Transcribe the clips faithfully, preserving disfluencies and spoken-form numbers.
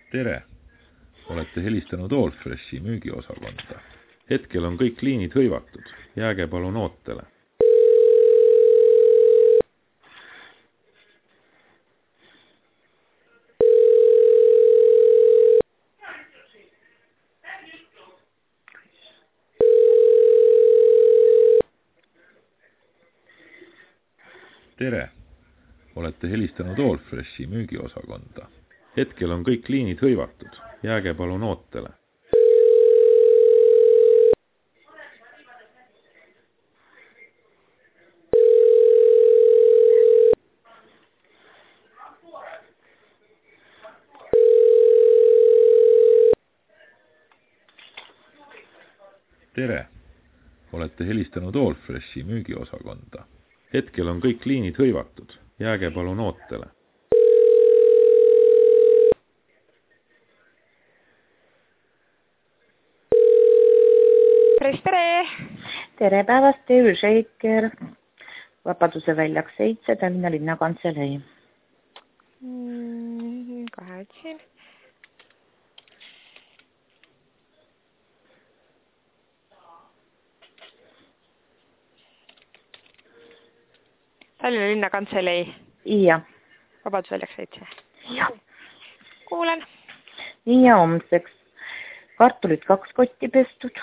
Tere! Olete helistanud Allfreshi müügiosakonda. Hetkel on kõik liinid hõivatud. Jääge palun ootele. Tere! Olete helistanud Allfreshi müügiosakonda. Hetkel on kõik liinid hõivatud. Jääge palun ootele. Tere! Olete helistanud Allfreshi müügiosakonda. Hetkel on kõik liinid hõivatud. Jääge palun ootele. Tere! Tere päevast, Teil Šeiker, Vabaduse väljak seitse, Tallinna linnakantselei. Mm, kohe otsin. Tallinna linnakantselei. Ja. Vabaduse väljak seitse. Ja. Kuulen. Nii ja homseks. Kartulid kaks kotti pestud.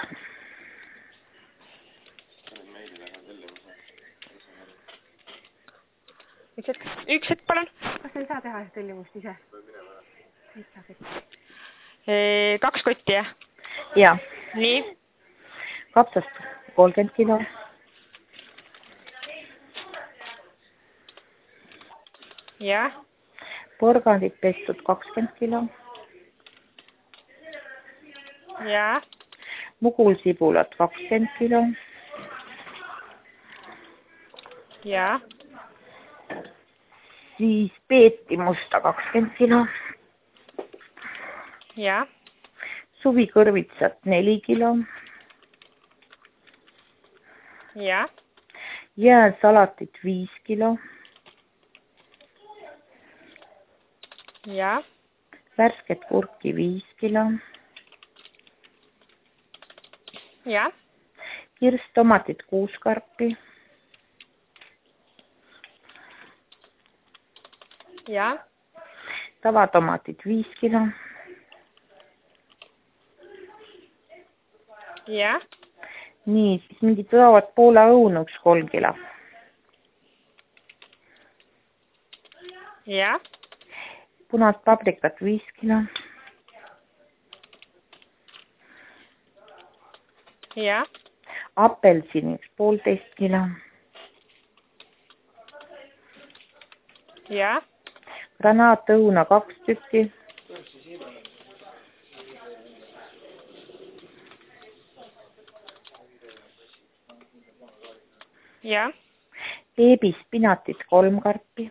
Üks hetk, üks hetk palun. Kas ei saa teha tellimust ise? E, kaks kotti, jah? Ja. Nii? Kapsast kolmkümmend kilo. Ja. Porgandid pestud kakskümmend kilo. Ja. Mugulsibulat kakskümmend kilo. Ja. Siis peeti musta kakskümmend kilo. Ja. Suvikõrvitsat neli kilo. Ja. Jääsalatit viis kilo. Ja. Värsket kurki viis kilo. Ja. Kirstomatit kuus karpi. Ja. Tavatomatit viis kilo. Ja. Nii, siis mingid tulevad Poola õunu üks kolm kilo. Ja. Punast paprikat viis kilo. Ja. Apelsini üks poolteist kilo. Ja. Granaatõuna kaks tükki. Ja. Beebispinatit kolm karpi.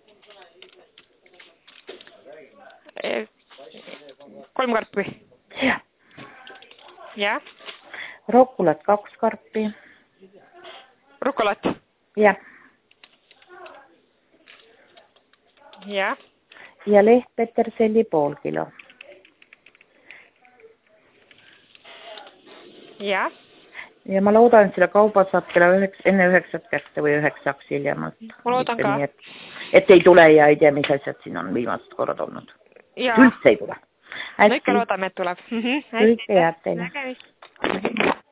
E, kolm karpi. Ja. Ja. Rokulat kaks karpi. Rukolat. Ja. Ja. Ja lehtpeterselli pool kilo. Ja. Ja ma loodan, et selle kauba saab kella üheks, enne üheksat kätte või üheksaks hiljemalt. Ma loodan ka. Et, et ei tule ja ei tea, mis asjad siin on viimased korrad olnud. Ja. Üldse ei tule. No ikka loodame, et tuleb. Kõike head teile. Nägemist.